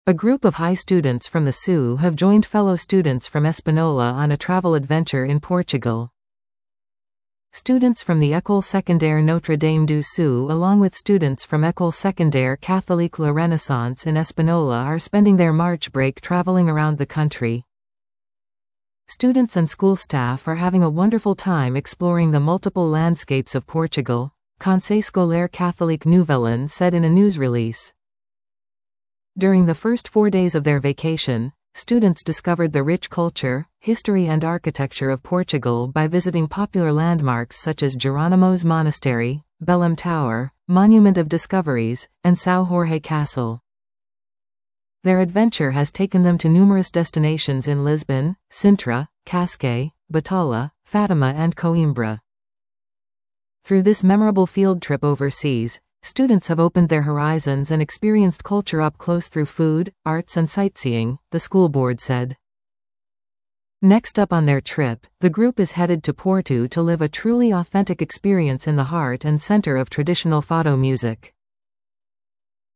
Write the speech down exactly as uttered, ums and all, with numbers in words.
A group of high students from the S U have joined fellow students from Espanola on a travel adventure in Portugal. Students from the École Secondaire Notre Dame du S U along with students from École Secondaire Catholique La Renaissance in Espanola are spending their March break traveling around the country. Students and school staff are having a wonderful time exploring the multiple landscapes of Portugal, Conseil Scolaire Catholique Nouvellan said in a news release. During the first four days of their vacation, students discovered the rich culture, history and architecture of Portugal by visiting popular landmarks such as Jerónimo's Monastery, Belém Tower, Monument of Discoveries, and São Jorge Castle. Their adventure has taken them to numerous destinations in Lisbon, Sintra, Cascais, Batalha, Fatima and Coimbra. Through this memorable field trip overseas, students have opened their horizons and experienced culture up close through food, arts and sightseeing, the school board said. Next up on their trip, the group is headed to Porto to live a truly authentic experience in the heart and center of traditional fado music.